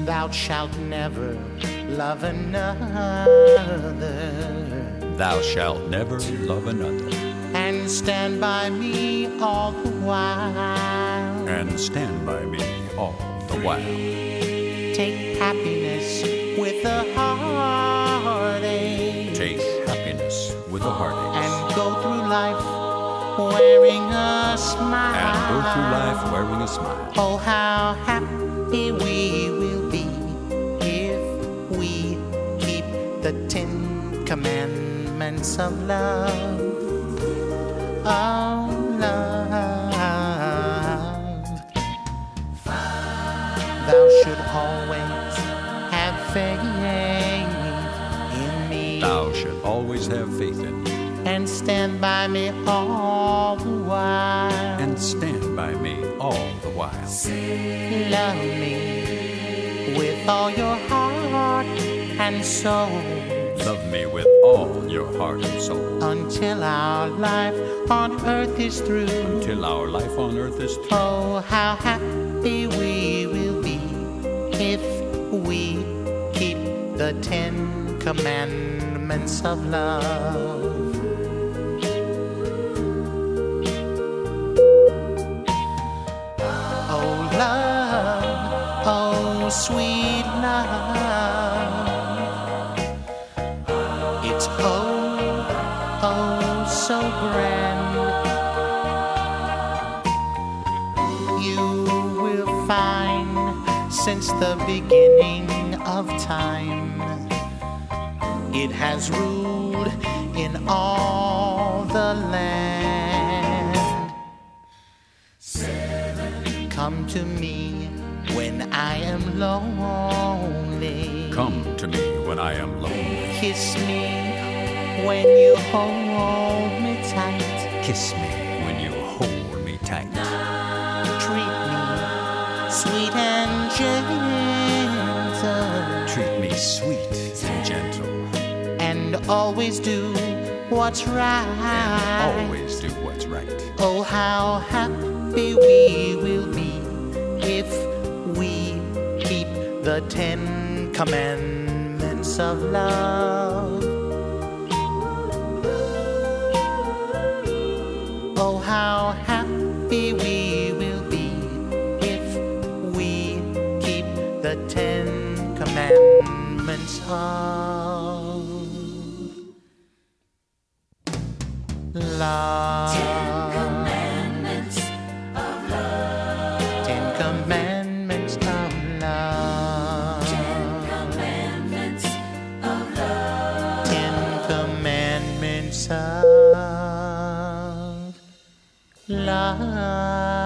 Thou shalt never love another. Thou shalt never love another. And stand by me all the while. And stand by me all the while. Take happiness with a heartache. Take happiness with a heartache. And go through life wearing a smile. And go through life wearing a smile. Oh, how happy we will be if we keep the 10 Commandments of love. Oh, love. Thou should always have faith in me. Thou should always have faith in me. And stand by me all the while. And stand by me all the while. Love me with all your heart and soul. Love me with all your heart and soul. Until our life on earth is through. Until our life on earth is through. Oh, how happy we will be if we keep the 10 Commandments of love. Oh, love, oh, sweet love. It's oh, so grand. You will find since the beginning of time, it has ruled in all the land. Come to me when I am lonely. Come to me when I am lonely. Kiss me when you hold me tight. Kiss me when you hold me tight. Treat me sweet and gentle. Treat me sweet and gentle. And always do what's right. And always do what's right. Oh, how happy we will be if we keep the 10 Commandments of love. Oh, how happy we will be if we keep the 10 Commandments of love. 10 Commandments of love. 10 Commandments of love. 10 Commandments of love. 10 Commandments of love.